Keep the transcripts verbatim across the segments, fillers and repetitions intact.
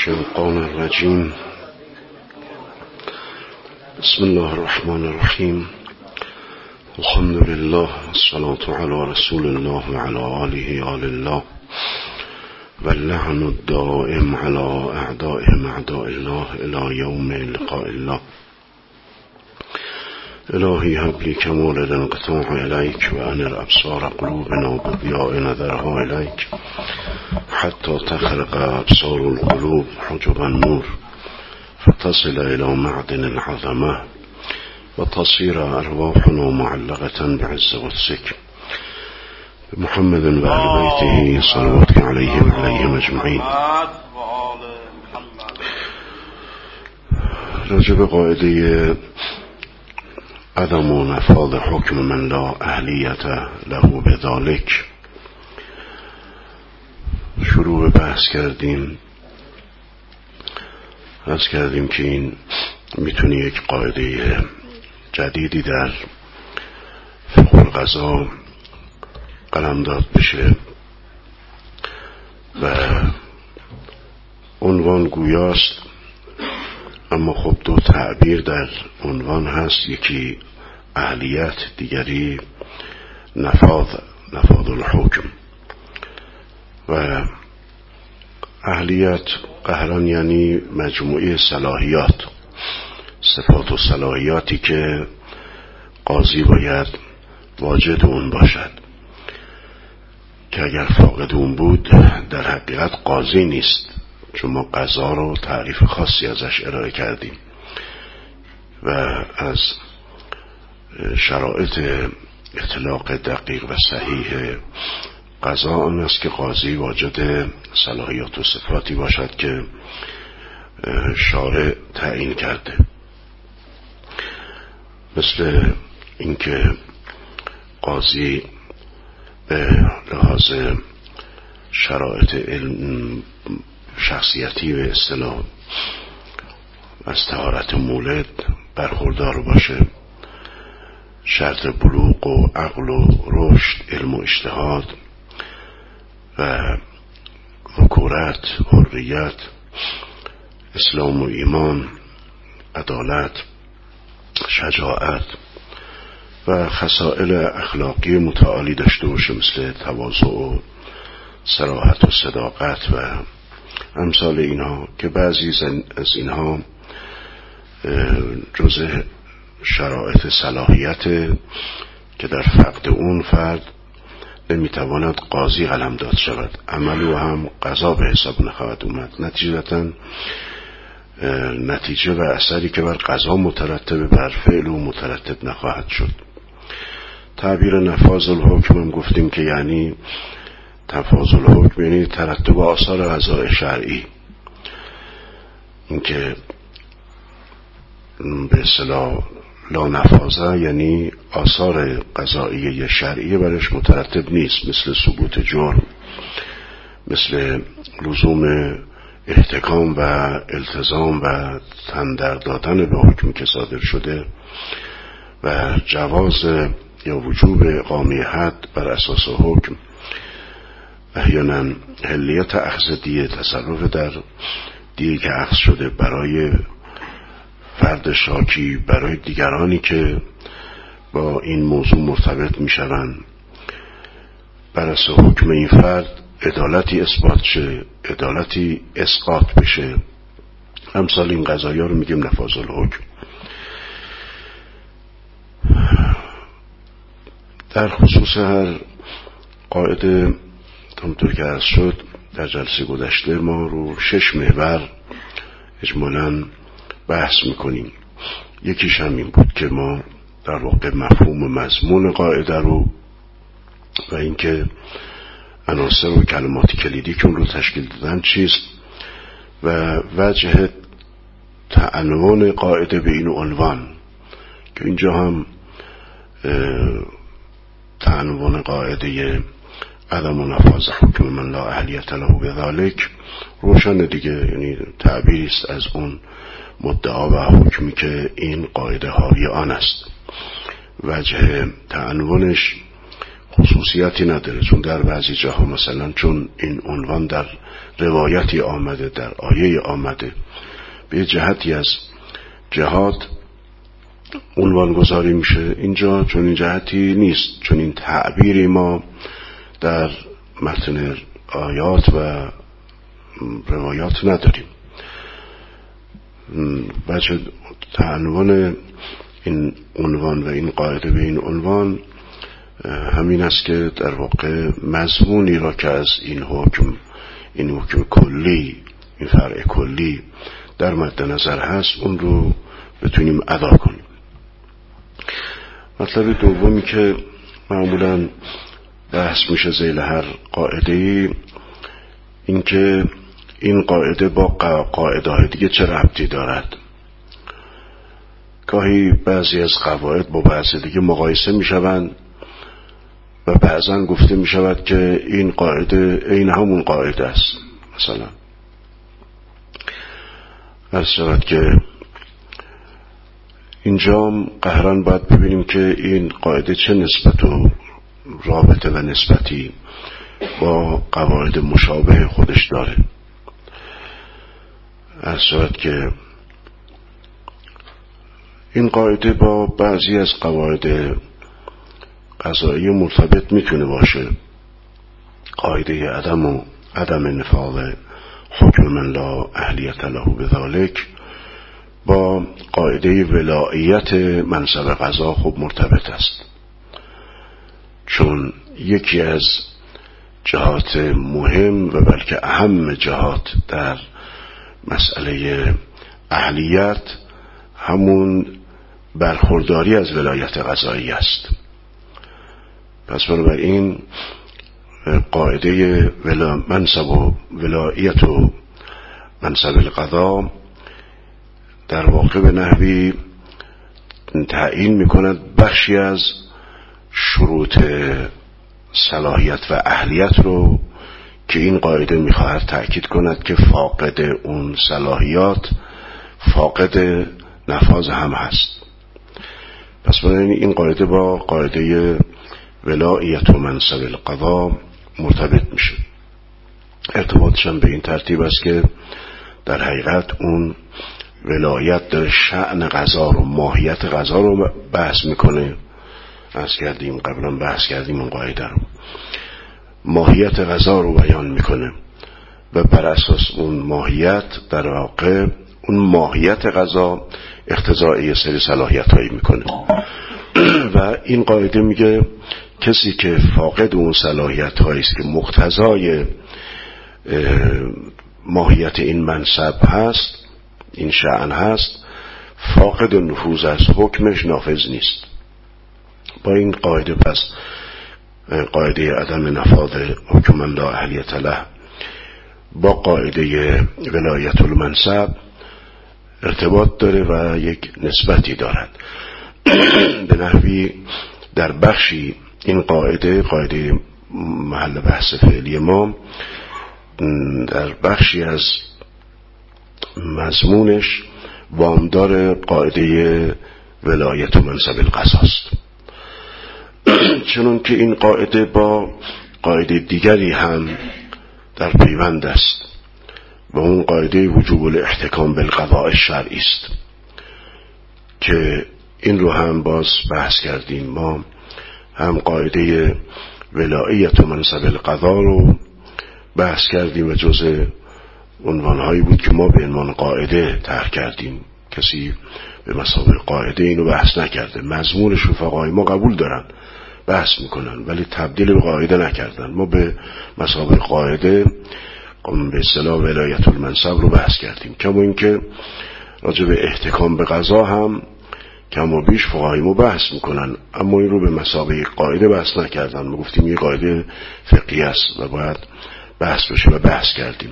الشیطان الرجیم. بسم الله الرحمن الرحیم. الحمد لله والصلاة علی رسول الله و علی آله آل الله و اللعن الدائم علی اعدائهم اعداء الله الی یوم لقاء الله. الهی هب لی کمال الانقطاع الیک و انر ابصار قلوبنا بضیاء نظرها الیک حتی تخرق ابصار القلوب حجب النور فتصل الى معدن العظمه و تصیر ارواحنا معلقه بعز قدسک. محمد و آل بیته صلوات علیه و علیهم اجمعین. راجع به قاعده عدم و نفاذ حکم من لا اهلیت له بذالک شروع بحث کردیم. بحث کردیم که این میتونه یک قاعده جدیدی در فقه القضا قلمداد بشه و عنوان گویاست، اما خب دو تعبیر در عنوان هست، یکی اهلیت، دیگری نفاذ نفاذ الحکم. و اهلیت قهران یعنی مجموعه صلاحیات، صفات و صلاحیاتی که قاضی باید واجد اون باشد، که اگر فاقد اون بود در حقیقت قاضی نیست، چون ما قضا رو تعریف خاصی ازش ارائه کردیم و از شرایط اطلاق دقیق و صحیح قضا آن است که قاضی واجد صلاحیات و صفاتی باشد که شارع تعیین کرده، مثل اینکه قاضی به لحاظ شرایط علم شخصیتی به اصطلاح از طهارت مولد برخوردار باشه، شرط بلوغ و عقل و رشد، علم و اجتهاد و ذکورت، حریت، اسلام و ایمان، عدالت، شجاعت و خصائل اخلاقی متعالی داشته باشه، مثل تواضع و صراحت و صداقت و امثال اینها، که بعضی از اینها جزء شرایط صلاحیت که در فقد اون فرد نمیتواند قاضی قلمداد شود، عمل و هم قضا به حساب نخواهد اومد. نتیجتاً نتیجه و اثری که بر قضا مترتب بر فعل و مترتب نخواهد شد. تعبیر نفاذ الحکم هم گفتیم که یعنی تفاضل الحکم یعنی ترتب آثار قضای شرعی، اینکه به اصطلاح لا نفاذه یعنی آثار قضایی شرعی برش مترتب نیست، مثل ثبوت جرم، مثل لزوم احتکام و التزام و تندر دادن به حکم که صادر شده و جواز یا وجوب اقامه حد بر اساس حکم، احیانا حلیت اخذ دیه، تصرف در دیه که اخذ شده برای فرد شاکی، برای دیگرانی که با این موضوع مرتبط می شوند، بر اساس حکم این فرد عدالتی اثبات شه، عدالتی اسقاط بشه. امثال این قضایا رو میگیم نفاذ الحکم. در خصوص هر قاعده همونطور که عرض شد در جلسه گذشته ما رو شش محور اجمالاً بحث میکنیم. یکیش همین بود که ما در واقع مفهوم و مضمون قاعده رو و اینکه عناصر و کلمات کلیدی که اون رو تشکیل دادن چیست و وجه تعنوان قاعده به این عنوان، که اینجا هم تعنوان قاعده عدم و نفاذ حکم من لا اهلیت له بذالک روشن دیگه، یعنی تعبیری است از اون مدعا و حکمی که این قاعده حاوی آن است. وجه تعنوانش خصوصیتی نداره، چون در بعضی جاها مثلا چون این عنوان در روایتی آمده، در آیه آمده، به جهتی از جهاد عنوان گذاری میشه، اینجا چون این جهتی نیست، چون این تعبیری ما در متن آیات و روایات نداریم. بچه تعنوان این عنوان و این قاعده به این عنوان همین است که در واقع مضمونی را که از این حکم این حکم کلی، این فرع کلی در مد نظر هست، اون رو بتونیم ادا کنیم. مطلب دومی که معمولاً بحث میشه ذیل هر قاعده‌ای، این که این قاعده با قاعده های دیگه چه ربطی دارد. گاهی بعضی از قواعد با بعضی دیگه مقایسه میشوند و بعضا گفته میشود که این قاعده این همون قاعده است. مثلا از شود که اینجا قهران باید ببینیم که این قاعده چه نسبت و رابطه و نسبتی با قواعد مشابه خودش داره. از شود که این قاعده با بعضی از قواعد قضایی مرتبط میتونه باشه. قاعده عدم و عدم نفاذ حکم من لا اهلیت له بذالک با قاعده ولایت منصب قضا خوب مرتبط است، چون یکی از جهات مهم و بلکه اهم جهات در مسئله اهلیت همون برخورداری از ولایت قضایی است. پس بنابراین قاعده ولا منصب و ولایت و منصب القضا در واقع به نحوی تعیین میکند بخشی از شروط صلاحیت و اهلیت رو که این قاعده میخواهد تأکید کند که فاقد اون صلاحیات فاقد نفاذ هم هست. پس بنابراین این قاعده با قاعده ولایت و منصب القضا مرتبط میشه. ارتباطش هم به این ترتیب است که در حقیقت اون ولایت در شأن قضا رو، ماهیت قضا رو بحث میکنه. بحث کردیم قبلا بحث کردیم اون قاعده رو، ماهیت قضا رو بیان میکنه و بر اساس اون ماهیت در واقع اون ماهیت قضا اقتضای سری صلاحیت هایی میکنه و این قاعده میگه کسی که فاقد اون صلاحیت هایی است که مقتضای ماهیت این منصب هست، این شأن هست، فاقد نفوذ از حکمش نافذ نیست. با این قاعده پس قاعده عدم نفاذ حکم من لا اهلیت له با قاعده ولایت المنصب ارتباط داره و یک نسبتی دارد. به نحوی در بخشی این قاعده قاعده محل بحث فعلی ما در بخشی از مضمونش وامدار قاعده ولایت و منصب القضا است، چون که این قاعده با قاعده دیگری هم در پیوند است و اون قاعده وجوب الاحتکام بالقضاء الشرعی است که این رو هم باز بحث کردیم. ما هم قاعده ولایت و منصب القضا رو بحث کردیم و جز عنوانهایی بود که ما به عنوان قاعده طرح کردیم. کسی به مثابه قاعده اینو بحث نکرده. مضمونش رو فقهای ما قبول دارن، بحث میکنن، ولی تبدیل به قاعده نکردن. ما به مثابه قاعده به اصطلاح ولایت المنصب رو بحث کردیم. کما اینکه راجع به احتکام به قضا هم کم و بیش فقهای ما بحث میکنن، اما این رو به مثابه قاعده بحث نکردن. ما گفتیم یه قاعده فقهی است و باید بحث بشه و بحث کردیم.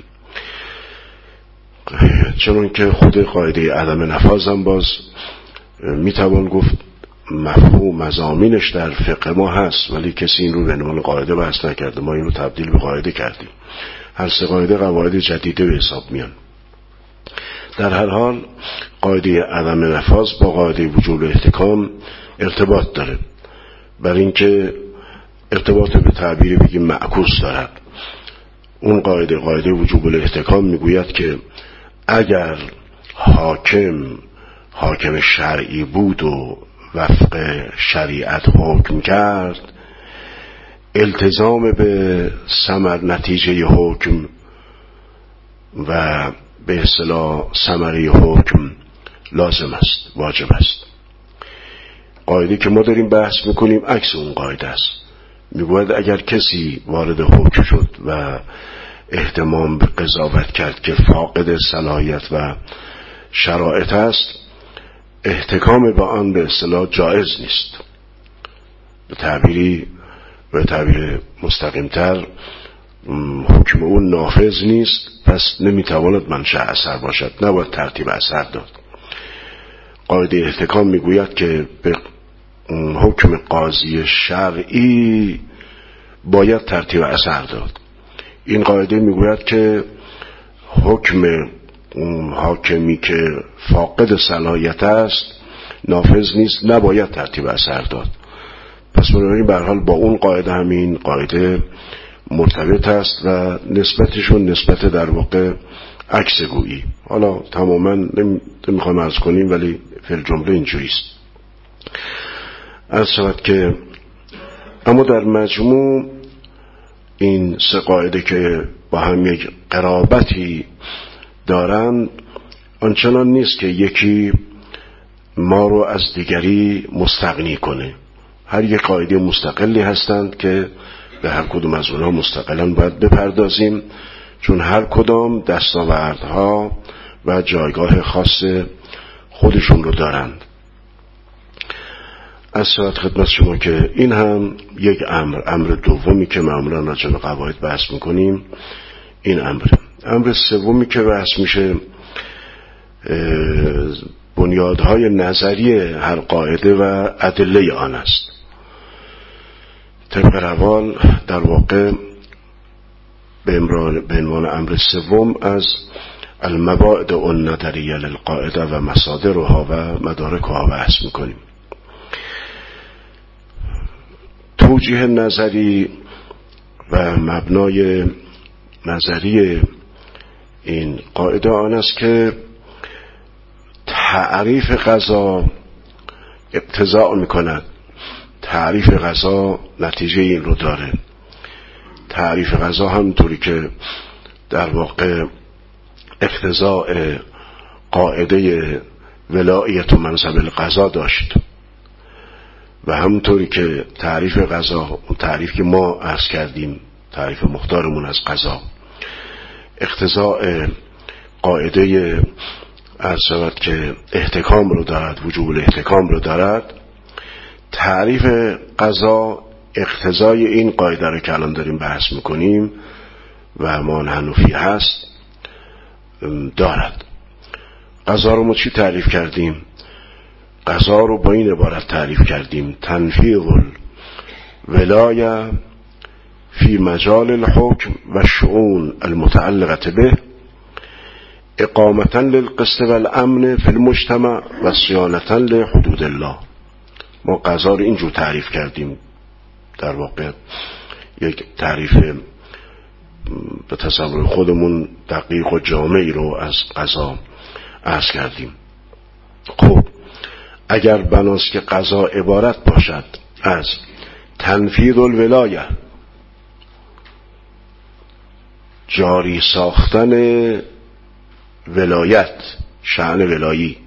چون که خود قاعده عدم نفاذ هم باز میتوان گفت مفهوم مضامینش در فقه ما هست، ولی کسی این رو به عنوان قاعده بحث نکرده. ما این رو تبدیل به قاعده کردیم. هر سه قاعده قواعد جدیده به حساب میان. در هر حال قاعده عدم نفاذ با قاعده وجوب احتکام ارتباط داره، بر اینکه ارتباط به تعبیر بگیم معکوس دارد. اون قاعده قاعده وجوب الاحتکام میگوید که اگر حاکم حاکم شرعی بود و وفق شریعت حکم کرد، التزام به ثمر نتیجه حکم و به اصطلاح ثمره حکم لازم است، واجب است. قاعده که ما داریم بحث میکنیم عکس اون قاعده است. میگوید اگر کسی وارد حکم شد و اهتمام به قضاوت کرد که فاقد صلاحیت و شرایط است، احتکام به آن به اصطلاح جایز نیست. به تعبیری به تعبیر مستقیمتر حکم اون نافذ نیست، پس نمیتواند منشأ اثر باشد، نباید ترتیب اثر داد. قاعده احتکام میگوید که به حکم قاضی شرعی باید ترتیب اثر داد. این قاعده میگوید که حکم حاکمی که فاقد صلاحیت است نافذ نیست، نباید ترتیب اثر داد. پس بنابراین به هر حال با اون قاعده همین قاعده مرتبط است و نسبتشون نسبت در واقع عکس گویی. حالا تماما نمیخوایم عرض کنیم ولی فی الجمله اینجوریست. عرض شود که اما در مجموع این سه قاعده که با هم یک قرابتی دارند آنچنان نیست که یکی ما رو از دیگری مستغنی کنه. هر یک قاعده مستقلی هستند که به هر کدوم از اونها مستقلا باید بپردازیم، چون هر کدام دستاوردها و جایگاه خاص خودشون رو دارند. از صورت خدمت شما که این هم یک امر امر دومی که معمولا راجع به قواعد بحث میکنیم این امر. امر سومی که بحث میشه بنیادهای نظری هر قاعده و ادله آن است. طبق روال در واقع به عنوان امر سوم از المبادئ النظریه للقاعده و مصادرها و مدارکها بحث میکنیم. توجیه نظری و مبنای نظری این قاعده آن است که تعریف قضا اقتضاء میکند. تعریف قضا نتیجه این رو داره. تعریف قضا همونطوری که در واقع اقتضاء قاعده ولایت و منصب القضا داشت و همونطوری که تعریف قضا، اون تعریف که ما عرض کردیم، تعریف مختارمون از قضا، اقتضاء قاعده عرض شود که احتکام رو دارد، وجوب الاحتکام رو دارد، تعریف قضا اقتضای این قاعده رو که الان داریم بحث میکنیم و ما حنفی هست دارد. قضا رو ما چی تعریف کردیم؟ قضا رو با این عبارت تعریف کردیم: تنفیذ الولایه فی مجال الحکم و شؤون المتعلقه به اقامتا للقسط والامن فی المجتمع و صیانتا لحدود الله. ما قضا رو اینجور تعریف کردیم. در واقع یک تعریف به تصور خودمون دقیق و جامعی رو از قضا عرض کردیم. خب اگر بناست که قضا عبارت باشد از تنفیذ الولایه، جاری ساختن ولایت، شأن ولایی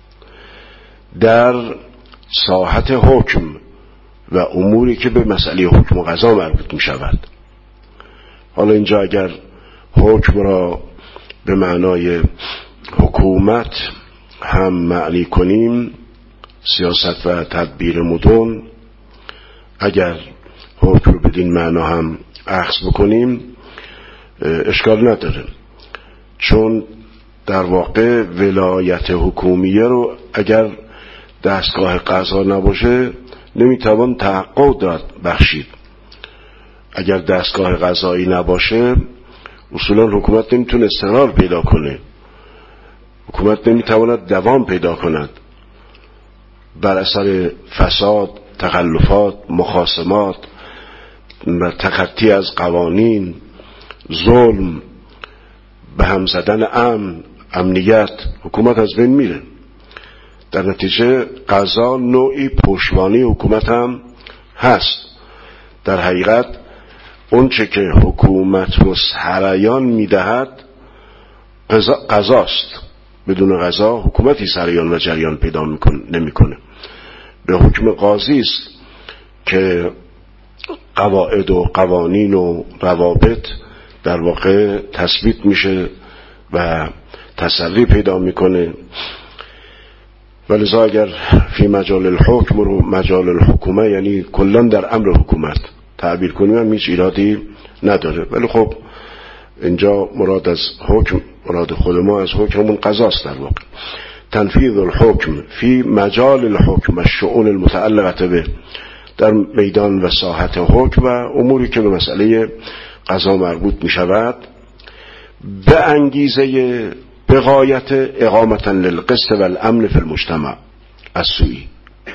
در ساحت حکم و اموری که به مسئله حکم و قضا مربوط می شود. حالا اینجا اگر حکم را به معنای حکومت هم معنی کنیم، سیاست و تدبیر مدن، اگر حکم رو بدین معنا هم اخذ بکنیم اشکال نداره، چون در واقع ولایت حکومیه رو اگر دستگاه قضا نباشه نمیتوان تحقق داد بخشید. اگر دستگاه قضایی نباشه اصولا حکومت نمیتونه استقرار پیدا کنه، حکومت نمیتواند دوام پیدا کند. بر اثر فساد، تخلفات، مخاصمات تخطی از قوانین، ظلم، به هم زدن امن، امنیت، حکومت از بین میره. در نتیجه قضا نوعی پشتوانه حکومت هم هست. در حقیقت اون چه که حکومت رو سرایان میدهد قضاست. بدون قضا حکومتی سرایان و جریان پیدا نمیکنه. به حکم قاضی است که قواعد و قوانین و روابط در واقع تثبیت میشه و تسری پیدا میکنه. ولذا اگر فی مجال الحکم رو مجال الحکومه، یعنی کلان در امر حکومت تعبیر کنیم، هم هیچ ایرادی نداره. ولی خب اینجا مراد از حکم، مراد خود ما از حکممون قضاست. در واقع تنفیذ الحکم فی مجال الحکم الشؤون المتعلقه به، در میدان و ساحت حکم و اموری که به مسئله قضا مربوط می شود، به انگیزه بغایت اقامتا للقسط والامن فی المجتمع السوئی.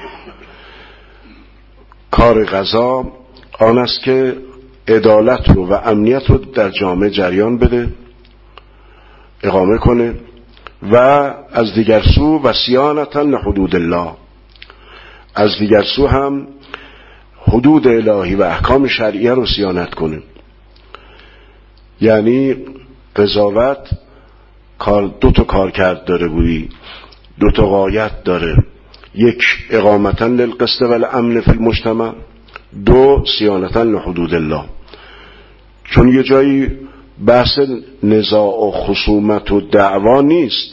کار قضا آن است که عدالت رو و امنیت رو در جامعه جریان بده، اقامه کنه، و از دیگر سو و صیانتا لحدود الله، از دیگر سو هم حدود الهی و احکام شرعیه رو صیانت کنه. یعنی قضاوت کار دو تا کار کرد داره، گویی دو تا غایت داره: یک اقامتا للقسط والامن فی المجتمع، دو صیانتا لحدود الله. چون یه جایی بحث نزاع و خصومت و دعوا نیست،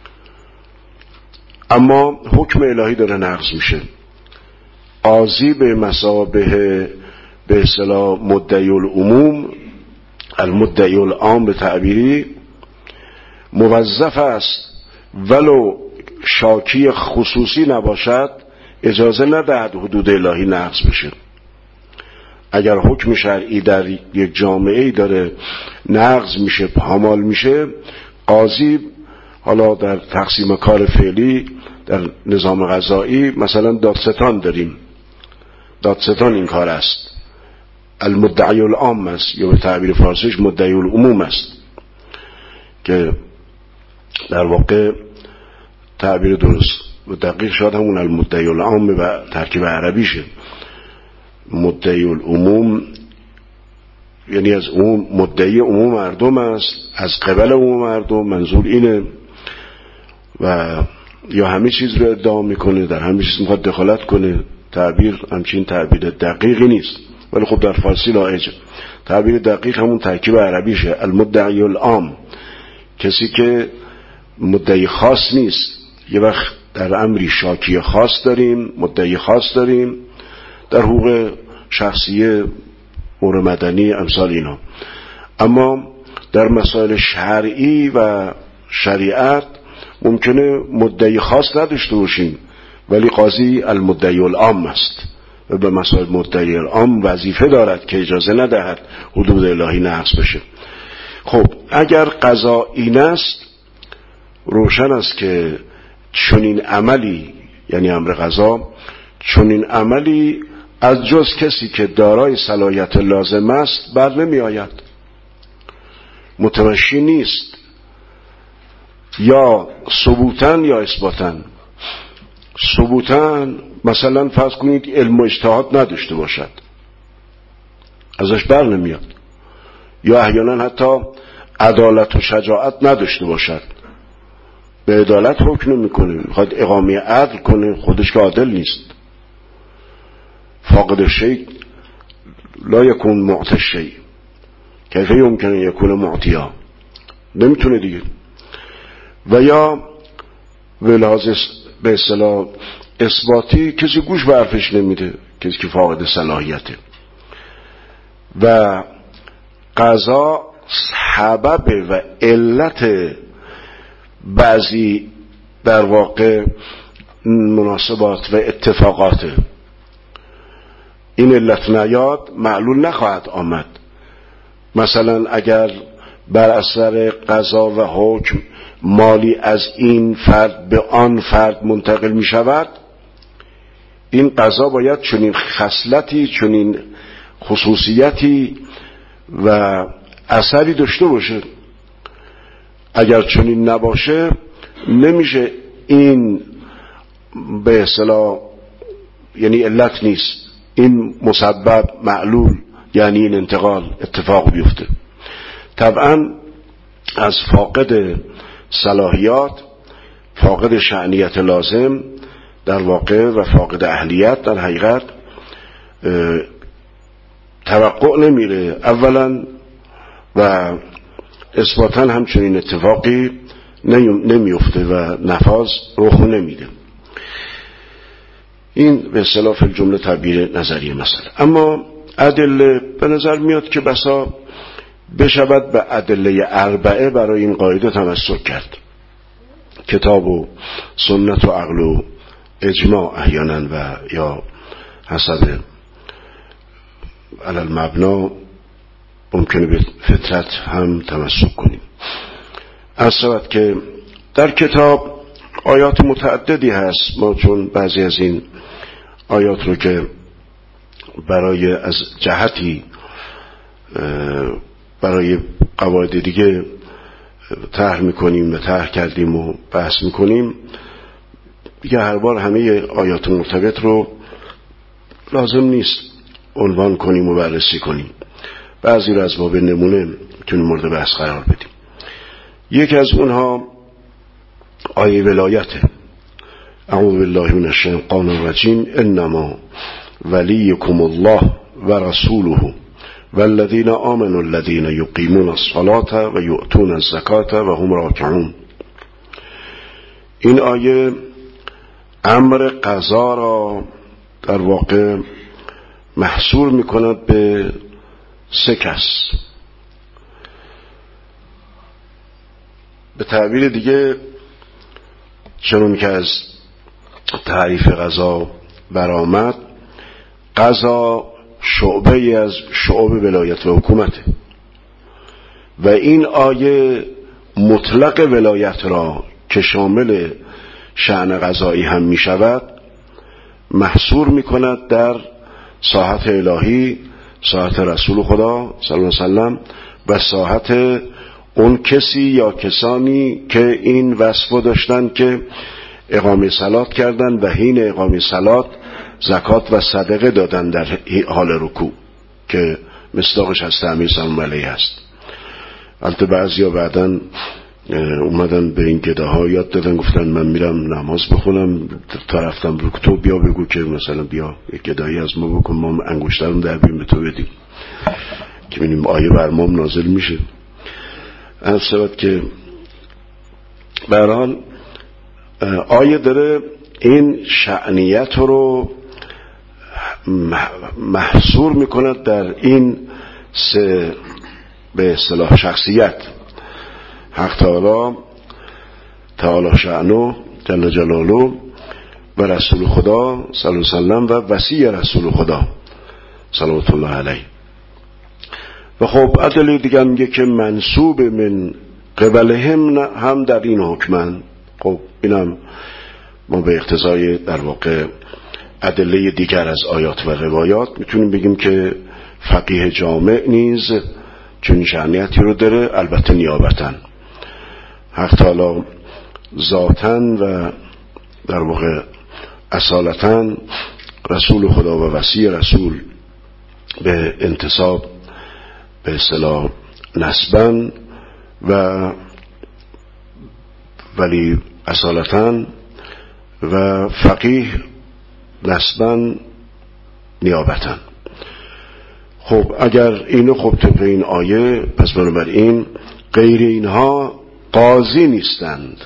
اما حکم الهی داره نقض میشه. قاضی به مثابه به اصطلاح مدعی العموم، المدعی العام به تعبیری، موظف است ولو شاکی خصوصی نباشد اجازه ندهد حدود الهی نقض بشه. اگر حکم شرعی در یک جامعه داره نقض میشه، پامال میشه، قاضی حالا در تقسیم کار فعلی در نظام قضایی مثلا دادستان داریم، دادستان این کار است، المدعی العام است، یا به تعبیر فارسیش مدعی العموم است، که در واقع تعبیر درست و دقیق شاید همون المدعی العام و ترکیب عربیشه. مدعی العموم یعنی از عموم، مدعی عموم مردم است، از قبل عموم مردم، منظور اینه، و یا همه چیز رو ادعا میکنه، در همه چیز میخواد دخالت کنه. تعبیر همچین تعبیر دقیقی نیست، ولی خب در فارسی لایجه. تعبیر دقیق همون ترکیب عربیشه، المدعی العام، کسی که مدعی خاص نیست. یه وقت در امری شاکی خاص داریم، مدعی خاص داریم، در حقوق شخصیه، امور مدنی، امثال اینا. اما در مسائل شرعی و شریعت ممکنه مدعی خاص نداشته باشیم، ولی قاضی المدعی العام است و به مسائل مدعی العام وظیفه دارد که اجازه ندهد حدود الهی نقض بشه. خب اگر قضا این است، روشن است که چنین عملی، یعنی امر قضا، چنین عملی از جز کسی که دارای صلاحیت لازم است بر نمی آید، متمشی نیست، یا ثبوتاً یا اثباتاً. ثبوتاً مثلا فرض کنید علم و اجتهاد نداشته باشد، ازش بر نمیاد، یا احیانا حتی عدالت و شجاعت نداشته باشد، به عدالت حکم نمیکنه، میخواد اقامه عدل کنه، خودش که عادل نیست. فاقد الشیء لا یکون معطی الشیء، کیف یمکن یکون معطیا، نمیتونه دیگه. و یا ولازم به اصطلاح اثباتی، کسی گوش به حرفش نمیده، کسی که فاقد صلاحیته. و قضا سبب و علت بعضی در واقع مناسبات و اتفاقات، این علت نیاد معلول نخواهد آمد. مثلا اگر بر اثر قضا و حکم مالی از این فرد به آن فرد منتقل می شود، این قضا باید چنین خصلتی، چنین خصوصیتی و اثری داشته باشه. اگر چنین نباشه نمیشه این به اصطلاح، یعنی علت نیست، این مسبب معلول، یعنی این انتقال اتفاق بیفته. طبعا از فاقد صلاحیات، فاقد شأنیت لازم در واقع و فاقد اهلیت در حقیقت توقع نمیره اولا، و اثباتا همچنین اتفاقی نمیفته و نفاذ رخ نمیده. این به اصطلاح فی الجمله تعبیر نظری مسئله. اما ادله به نظر میاد که بسا بشود به ادله اربعه برای این قاعده تمسک کرد: کتاب و سنت و عقل و اجماع احیانا، و یا حسب علل مبنا ممکنه به فطرت هم تمسک کنیم. از سبت که در کتاب آیات متعددی هست، ما چون بعضی از این آیات رو که برای از جهتی برای قواعد دیگه طرح میکنیم و طرح کردیم و بحث میکنیم، دیگه هر بار همه آیات مرتبط رو لازم نیست عنوان کنیم و بررسی کنیم. بعضی رو از باب نمونه میتونیم مورد بحث قرار بدیم. یکی از اونها آیه ولایته: اعوذ بالله من الشیطان الرجیم انما ولیکم الله و رسوله والذین آمنوا الذین یقیمون الصلاة و یؤتون الزکاة و هم راکعون. این آیه امر قضا را در واقع محصور میکند به سه کس. به تعبیر دیگه، چون که از تعریف قضا برآمد، قضا شعبه ای از شعب ولایت و حکومته و این آیه مطلق ولایت را که شامل شأن قضایی هم می شود محصور می کند در ساحت الهی، ساحت رسول خدا صلی الله علیه وسلم و ساحت اون کسی یا کسانی که این وصف داشتن که اقامه صلات کردن و حین اقامه صلات زکات و صدقه دادن در حال رکوع، که مصداقش از تعمیر سلام علیه است. البته بعضیا بعدن اومدن به این گداها یاد دادن، گفتن من میرم نماز بخونم، تا رفتم رکوع تو بیا بگو که مثلا بیا یک گدایی از ما بکن، ما انگشترم در بیم به تو بدیم که ببینیم آیه بر ما نازل میشه. از سبب که به هر حال آیه داره این شأنیت رو محصور میکند در این سه به اصطلاح شخصیت: حق تعالی تعالی شأنه جل جلاله و رسول خدا صلی الله علیه وسلم و وصی رسول خدا صلوات الله علیه. و خب ادله دیگه میگه که منسوب من قبلهم هم در این حکمن. خب اینم ما به اقتضای در واقع ادله دیگر از آیات و روایات میتونیم بگیم که فقیه جامع نیز چون شأنیتی رو داره، البته نیابتاً. حق تعالی ذاتاً و در واقع اصالتاً رسول خدا و وصی رسول به انتساب به اصطلاح نسباً و ولی اصالتاً و فقیه نسباً نیابتاً. خب اگر اینو خب طبق این آیه، پس بنابراین غیر اینها قاضی نیستند،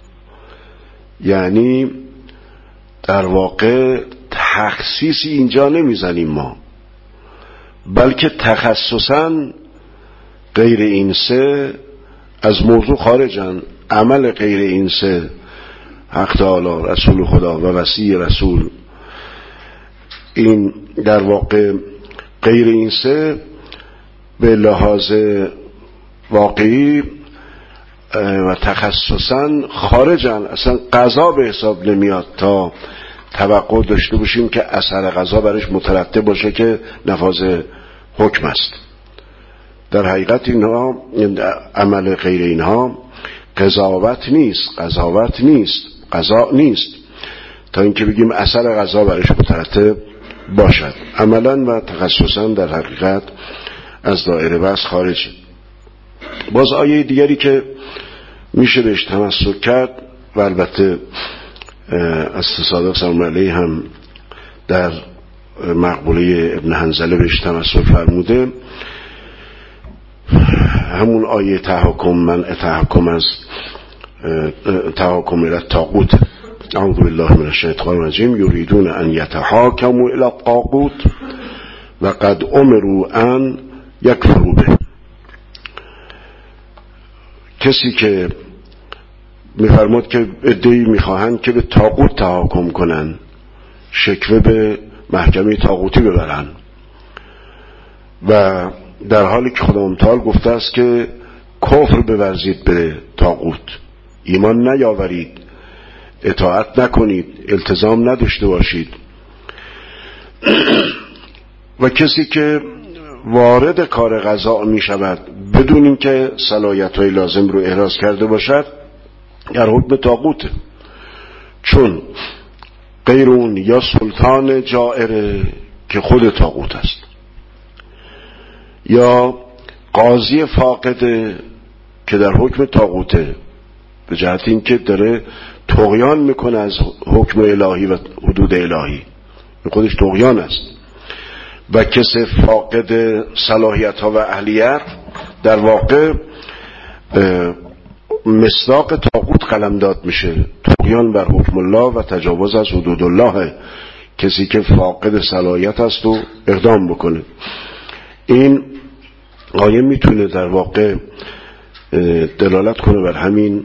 یعنی در واقع تخصیصی اینجا نمیزنیم ما، بلکه تخصصاً غیر این سه از موضوع خارجن. عمل غیر این سه، حق تعالی رسول خدا و وصی رسول، این در واقع غیر این سه به لحاظ واقعی و تخصصاً خارجن، اصلا قضا به حساب نمیاد تا توقع داشته باشیم که اثر قضا برش مترتب باشه که نفاذ حکم است. در حقیقت اینها عمل غیر اینها قضاوت نیست، قضاوت نیست، قضا نیست، تا اینکه بگیم اثر قضا برش مترتب باشد. عملا و تخصصا در حقیقت از دایره بحث خارج. باز آیه دیگری که میشه بهش تمسک کرد و البته از تصادف سلام علیه هم در مقبوله ابن حنظله بهش تمسک فرموده، همون آیه تحکم منع تحکم از تحکم الی الطاغوت. اعوذ بالله من الشیطان الرجیم. یریدون ان یتحاکموا الی الطاغوت و قد امروا ان یکفروا به. کسی که میفرماد که عده‌ای میخواهند که به طاغوت تحاکم کنن، شکوه به محکمه طاغوتی ببرن، و در حالی که خدا متعال گفته است که کفر بورزید به طاغوت، ایمان نیاورید، اطاعت نکنید، التزام نداشته باشید. و کسی که وارد کار قضا می شود بدون اینکه صلاحیت‌های لازم رو احراز کرده باشد، در حکم طاغوته، چون غیر اون یا سلطان جائره که خود طاغوت است، یا قاضی فاقده که در حکم طاغوته، به جهت اینکه داره طغیان میکنه از حکم الهی و حدود الهی، خودش طغیان است. و کسی فاقد صلاحیت ها و اهلیت در واقع مصداق طاغوت قلمداد میشه، طغیان بر حکم الله و تجاوز از حدود الله، کسی که فاقد صلاحیت است و اقدام بکنه. این آیه میتونه در واقع دلالت کنه بر همین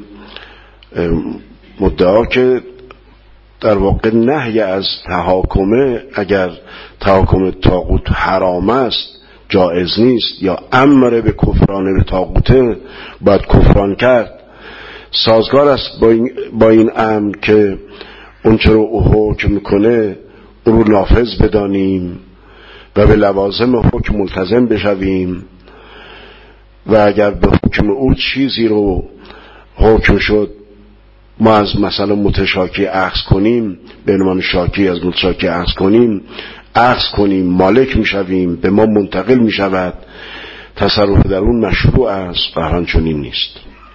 مدعا که در واقع نهی از تحاکمه، اگر تحاکم طاغوت حرام است، جائز نیست، یا امر به کفران به طاغوته، باید کفران کرد، سازگار است با این, با این امر که اون چرا او حکم میکنه اون رو نافذ بدانیم و به لوازم حکم ملتزم بشویم، و اگر به حکم او چیزی رو حکم شد ما از مثلا متشاکی اخذ کنیم، به عنوان شاکی از متشاکی اخذ کنیم، اخذ کنیم، مالک میشویم، به ما منتقل میشود، تصرف در اون مشروع است. قهران چنین نیست.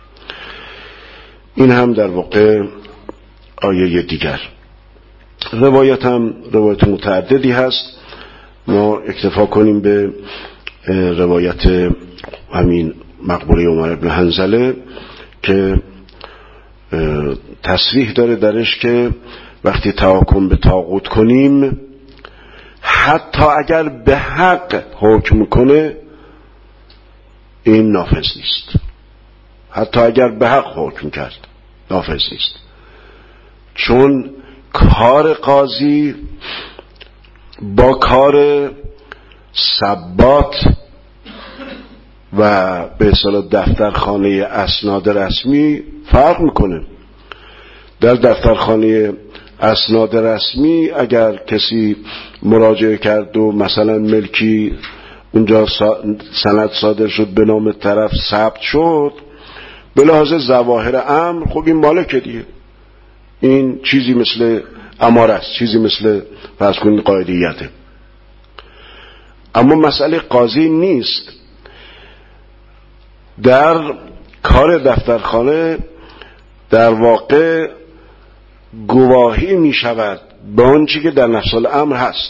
این هم در واقع آیه دیگر. روایت هم روایت متعددی هست، ما اکتفا کنیم به روایت همین مقبوله عمر بن حنظله که تصریح داره درش که وقتی تحاکم به طاغوت کنیم، حتی اگر به حق حکم کنه این نافذ نیست. حتی اگر به حق حکم کرد نافذ نیست، چون کار قاضی با کار ثبات و به اصطلاح دفترخانه اسناد رسمی فرق میکنه. در دفترخانه اسناد رسمی اگر کسی مراجعه کرد و مثلا ملکی اونجا سند صادر شد به نام طرف ثبت شد، به لحاظ ظواهر امر خب این مالک دیگه، این چیزی مثل اماره است، چیزی مثل فرض کنید قاعدیته. اما مسئله قاضی نیست. در کار دفترخانه در واقع گواهی می شود به اون چی که در نفس الامر هست،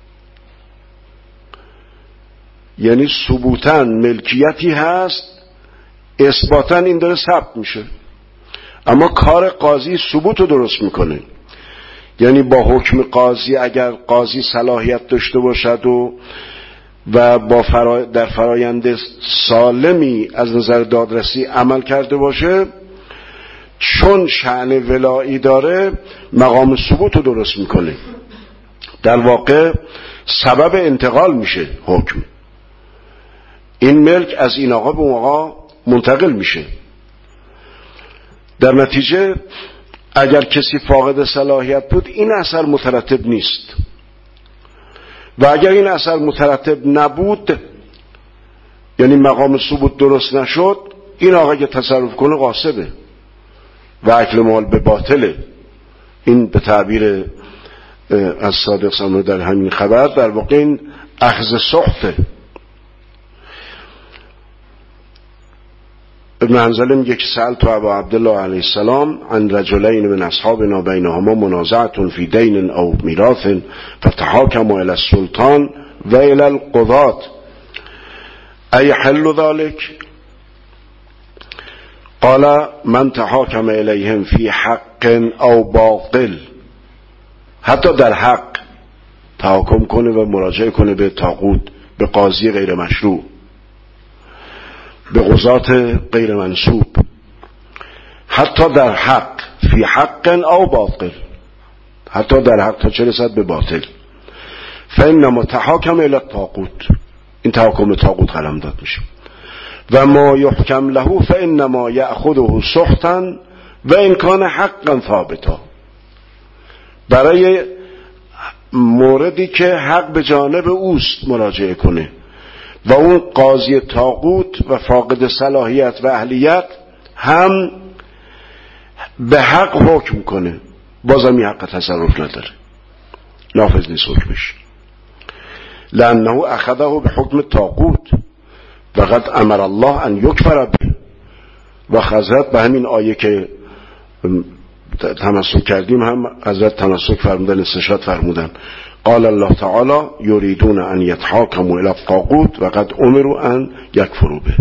یعنی ثبوتاً ملکیتی هست، اثباتاً این داره ثبت میشه. اما کار قاضی ثبوت رو درست میکنه، یعنی با حکم قاضی اگر قاضی صلاحیت داشته باشد و و با فرا... در فرایند سالمی از نظر دادرسی عمل کرده باشه، چون شأن ولایی داره مقام ثبوت رو درست میکنه، در واقع سبب انتقال میشه حکم. این ملک از این آقا به اون آقا منتقل میشه. در نتیجه اگر کسی فاقد صلاحیت بود این اثر مترتب نیست، و اگر این اثر مترتب نبود یعنی مقام ثبوت درست نشد، این آقا که تصرف کنه غاصبه و اکل مال به باطله. این به تعبیر از صادق سامر در همین خبر در واقع این اخذ سخته. ابن حنظله میگه که سألت ابا عبدالله علیه السلام عن رجلین من اصحابنا بینهما منازعة فی دین او میراث فتحاکموا الی السلطان و الی القضاة ای حل ذلك؟ قال من تحاکم الیهم فی حق او باطل، حتی در حق تحاکم کنه و مراجعه کنه به طاغوت، به قاضی غیر مشروع، به قضات غیر منصوب، حتی در حق، فی حق او باطل، حتی در حق تا چه رسد به باطل. فانما تحاکم الی الطاغوت، این تحاکم طاغوت قلمداد میشه. و ما یحکم له فانما یأخذه سخطا و ان کان حقا ثابتا، برای موردی که حق به جانب اوست مراجعه کنه و اون قاضی طاغوت و فاقد صلاحیت و اهلیت هم به حق حکم کنه، بازم این حق تصرف نداره، نافذ نیست حکمش، لانه اخذه به حکم طاغوت و قد امر الله ان یکفر به. و حضرت به همین آیه که تمسک کردیم هم حضرت تمسک فرمودن، استشهاد فرمودن. قال الله تعالی یریدون ان یتحاکموا الی الطاغوت و قد امروا ان یکفروا به.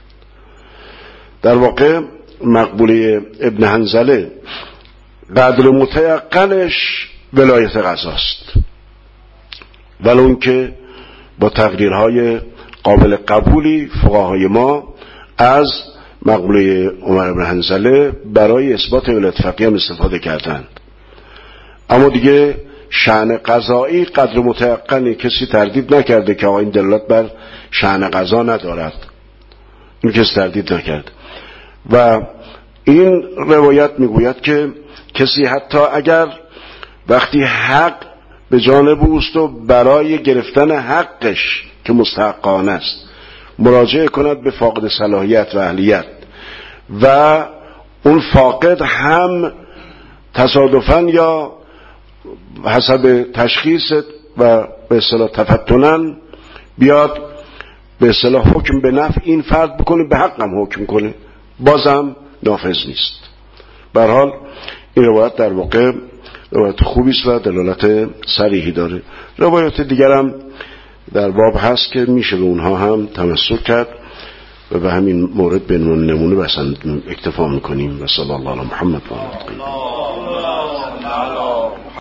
در واقع مقبوله ابن حنظله قدر متیقنش ولایت قضاست، ولو اون که با تقریرهای قابل قبولی فقهای ما از مقبوله عمر بن حنظله برای اثبات ولایت فقیه هم استفاده کردند. اما دیگه شأن قضایی قدر متیقنی کسی تردید نکرده که آقا این دلالت بر شأن قضا ندارد، این کسی تردید نکرد. و این روایت میگوید که کسی حتی اگر وقتی حق به جانب اوست و برای گرفتن حقش که مستحقانه است مراجعه کند به فاقد صلاحیت و اهلیت و اون فاقد هم تصادفاً یا حسب تشخیص و به اصطلاح تفتناً بیاد به اصطلاح حکم به نفع این فرد بکنه، به حق هم حکم کنه، بازم نافذ نیست. به هر حال این روایت در واقع روایت خوبی است و دلالت صریحی داره. روایت دیگر هم در باب هست که میشه به اونها هم تمسک کرد و به همین مورد به نمونه بسند اکتفا میکنیم. و صلی الله علی محمد و آله.